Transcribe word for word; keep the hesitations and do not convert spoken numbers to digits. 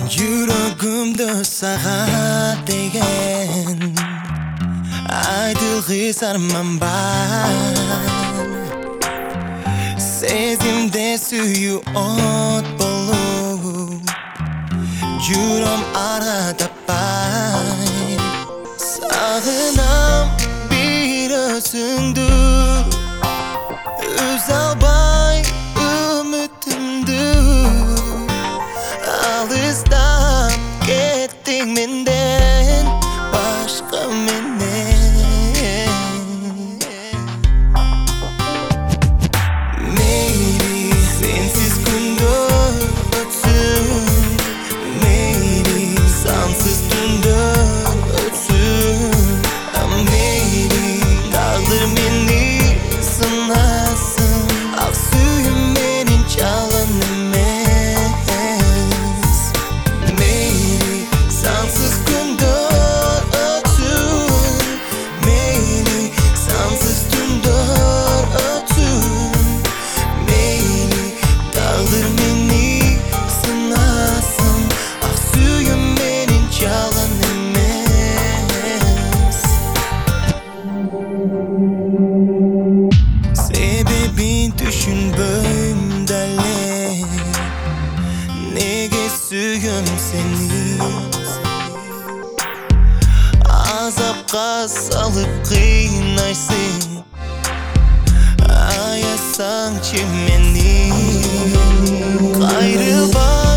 Yuragımda sağa деген айтылгы сарман бар. Сезимде сүйүү от болуп жүрөм ара таппай. Сагынам бир өзүңдү, үзе албай үмүтүмдү. Алыстап кеттиң менден башка менен. Мейли сенсиз күндөр өтсүн, мейли сансыз түндөр өтсүн. Мейли тагдыр мени сынасын, ак сүйүм менин жалган эмес. Мейли сансыз күндөр өтсүн, мейли сансыз түндөр өтсүн. Мейли тагдыр мени сынасын, ак сүйүм менин жалган эмес. Себебин түшүнбөйм деле, неге сүйөм сени. Азапка салып кыйнайсың, аясаңчы мени. Кайрылбай